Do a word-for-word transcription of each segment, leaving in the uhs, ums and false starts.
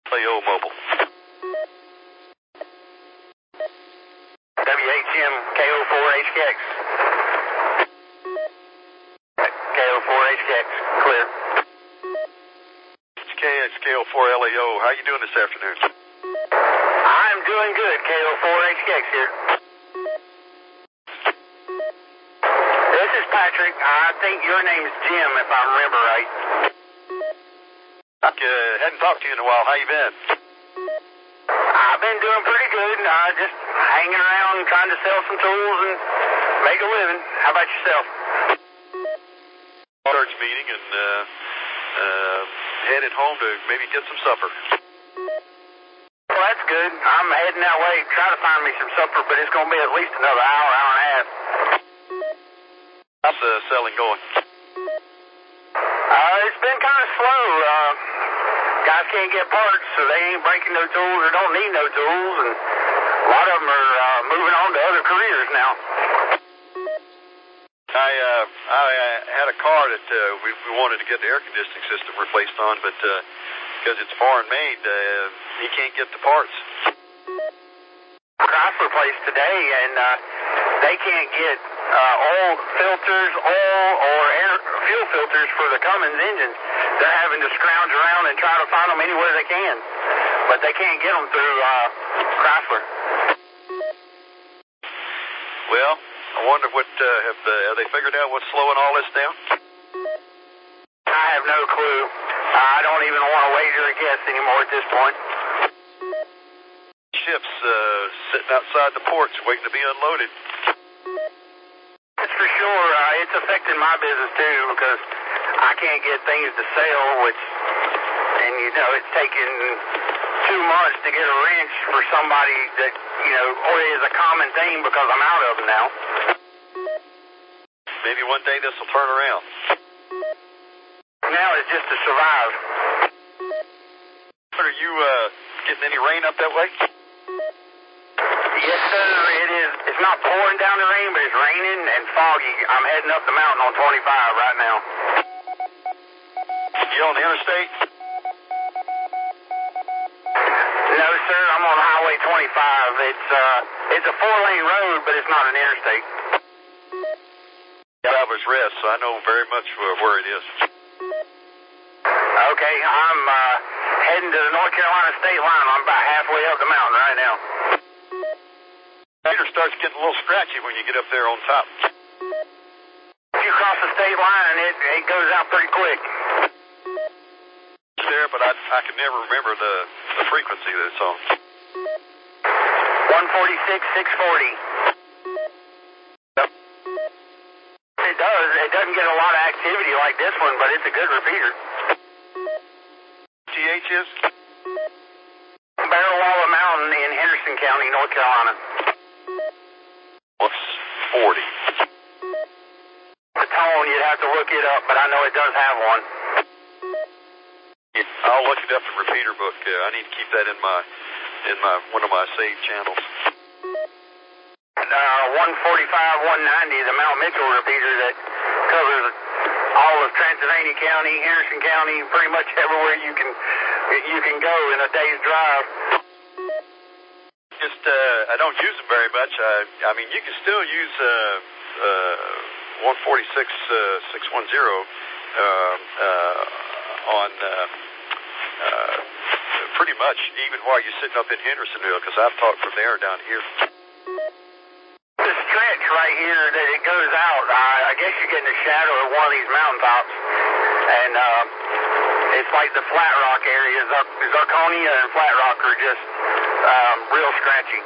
L A O Mobile. W H M K O four H K X. K O four H K X, clear. It's K X K O four L A O. How you doing this afternoon? I'm doing good. K O four H K X here. This is Patrick. I think your name's Jim, if I remember right. I uh, hadn't talked to you in a while. How you been? I've been doing pretty good. Uh, just hanging around trying to sell some tools and make a living. How about yourself? Church meeting and uh, uh, headed home to maybe get some supper. Well, that's good. I'm heading that way. Try to find me some supper, but it's going to be at least another hour, hour and a half. How's the uh, selling going? Uh, it's been kind of slow. Uh, guys can't get parts, so they ain't breaking no tools or don't need no tools, and a lot of them are uh, moving on to other careers now. I uh, I uh, had a car that uh, we, we wanted to get the air conditioning system replaced on, but uh, because it's foreign made, uh, he can't get the parts. Chrysler place today, and uh, they can't get uh, oil filters, oil or air fuel filters for the Cummins engines. They're having to scrounge around and try to find them anywhere they can, but they can't get them through uh, Chrysler. Well, I wonder what uh, have, uh, have they figured out what's slowing all this down? I have no clue. Uh, I don't even want to wager a guess anymore at this point. Ships uh, sitting outside the ports waiting to be unloaded. That's for sure. Uh, it's affecting my business too because I can't get things to sell, which, and you know, it's taking two months to get a wrench for somebody that, you know, or is a common thing because I'm out of them now. Maybe one day this will turn around. Now it's just to survive. Are you uh, getting any rain up that way? Yes, sir. It is. It's not pouring down the rain, but it's raining and foggy. I'm heading up the mountain on twenty-five right now. You on the interstate? No, sir. I'm on Highway twenty-five. It's uh, it's a four-lane road, but it's not an interstate. Driver's rest, so I know very much where, where it is. Okay, I'm uh, heading to the North Carolina state line. I'm about halfway up the mountain right now. It starts getting a little scratchy when you get up there on top. If you cross the state line, it, it goes out pretty quick. It's there, but I, I can never remember the, the frequency that it's on. one forty-six, six forty. Yep. It does. It doesn't get a lot of activity like this one, but it's a good repeater. T H is? Barrel Walla Mountain in Henderson County, North Carolina. What's forty? The tone, you'd have to look it up, but I know it does have one. Yeah, I'll look it up in repeater book. Uh, I need to keep that in my in my one of my saved channels. Uh, one forty-five, one ninety, the Mount Mitchell repeater that covers all of Transylvania County, Henderson County, pretty much everywhere you can you can go in a day's drive. Just, uh, I don't use them very much. I, I mean, you can still use uh, uh, one forty-six, six ten uh, uh, on uh, uh, pretty much even while you're sitting up in Hendersonville, because I've talked from there down here. The stretch right here that it goes out, uh, I guess you get in the shadow of one of these mountaintops, and uh, it's like the Flat Rock area. Zarconia and Flat Rock are just um, real scratchy.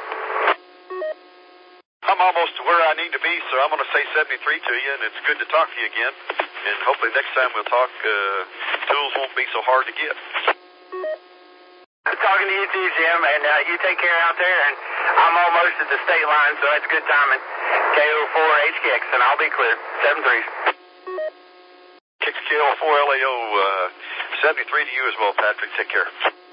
I'm almost to where I need to be, so I'm going to say seventy-three to you, and it's good to talk to you again. And hopefully next time we'll talk, uh, tools won't be so hard to get. Talking to you too, Jim, and uh, you take care out there, and I'm almost at the state line, so that's good timing. K O four H K X, and I'll be clear. seven three. K O four L A O, uh, seventy-three to you as well, Patrick. Take care.